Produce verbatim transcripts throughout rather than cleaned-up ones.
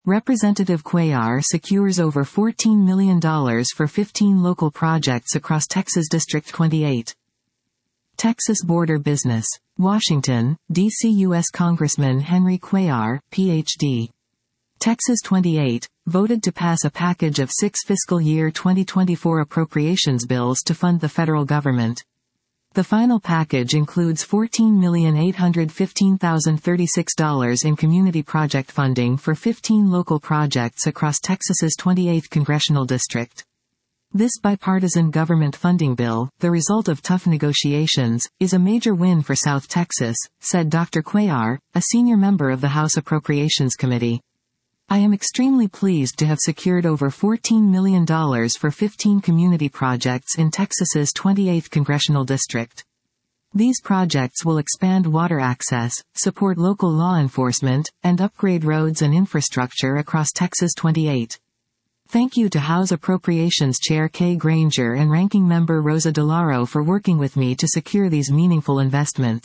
Representative Cuellar secures over fourteen million dollars for fifteen local projects across Texas District twenty-eight. Texas Border Business. Washington, D C U S Congressman Henry Cuellar, P H D. Texas twenty-eight, voted to pass a package of six fiscal year twenty twenty-four appropriations bills to fund the federal government. The final package includes fourteen million eight hundred fifteen thousand thirty-six dollars in community project funding for fifteen local projects across Texas's twenty-eighth congressional district. This bipartisan government funding bill, the result of tough negotiations, is a major win for South Texas, said Doctor Cuellar, a senior member of the House Appropriations Committee. I am extremely pleased to have secured over fourteen million dollars for fifteen community projects in Texas's twenty-eighth congressional district. These projects will expand water access, support local law enforcement, and upgrade roads and infrastructure across Texas twenty-eight. Thank you to House Appropriations Chair Kay Granger and Ranking Member Rosa DeLauro for working with me to secure these meaningful investments.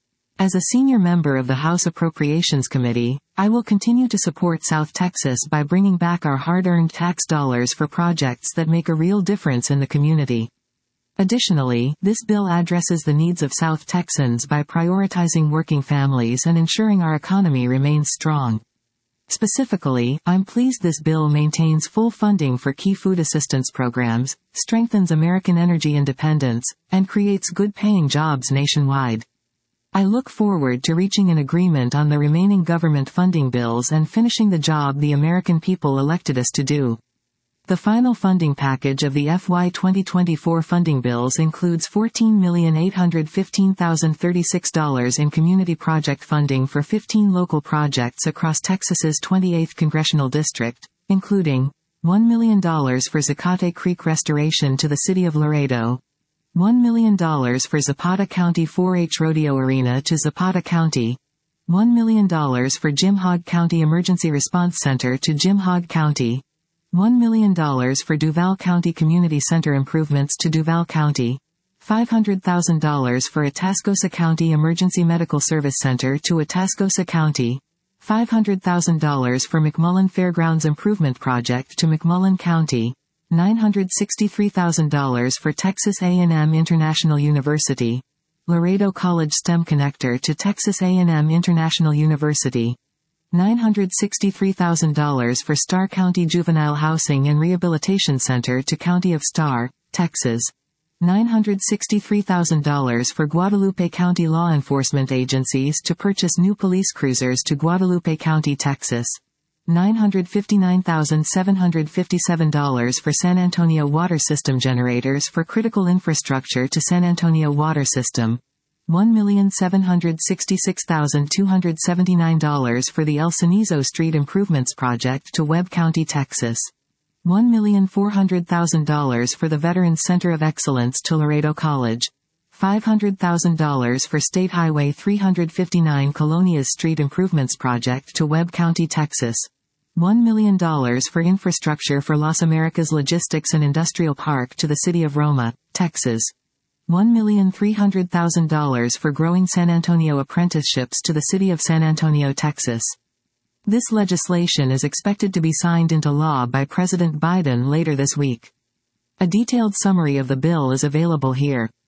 As a senior member of the House Appropriations Committee, I will continue to support South Texas by bringing back our hard-earned tax dollars for projects that make a real difference in the community. Additionally, this bill addresses the needs of South Texans by prioritizing working families and ensuring our economy remains strong. Specifically, I'm pleased this bill maintains full funding for key food assistance programs, strengthens American energy independence, and creates good-paying jobs nationwide. I look forward to reaching an agreement on the remaining government funding bills and finishing the job the American people elected us to do. The final funding package of the F Y twenty twenty-four funding bills includes fourteen million eight hundred fifteen thousand thirty-six dollars in community project funding for fifteen local projects across Texas's twenty-eighth congressional district, including one million dollars for Zacate Creek restoration to the city of Laredo, one million dollars for Zapata County four H Rodeo Arena to Zapata County, one million dollars for Jim Hogg County Emergency Response Center to Jim Hogg County, one million dollars for Duval County Community Center improvements to Duval County, five hundred thousand dollars for Atascosa County Emergency Medical Service Center to Atascosa County, five hundred thousand dollars for McMullen Fairgrounds Improvement Project to McMullen County, nine hundred sixty-three thousand dollars for Texas A and M International University, Laredo College STEM Connector to Texas A and M International University, nine hundred sixty-three thousand dollars for Starr County Juvenile Housing and Rehabilitation Center to County of Starr, Texas, nine hundred sixty-three thousand dollars for Guadalupe County law enforcement agencies to purchase new police cruisers to Guadalupe County, Texas, nine hundred fifty-nine thousand seven hundred fifty-seven dollars for San Antonio Water System generators for critical infrastructure to San Antonio Water System, one million seven hundred sixty-six thousand two hundred seventy-nine dollars for the El Cenizo Street Improvements Project to Webb County, Texas, one million four hundred thousand dollars for the Veterans Center of Excellence to Laredo College, five hundred thousand dollars for State Highway three fifty-nine Colonias Street Improvements Project to Webb County, Texas, one million dollars for infrastructure for Las Americas Logistics and Industrial Park to the City of Roma, Texas, one million three hundred thousand dollars for growing San Antonio apprenticeships to the City of San Antonio, Texas. This legislation is expected to be signed into law by President Biden later this week. A detailed summary of the bill is available here.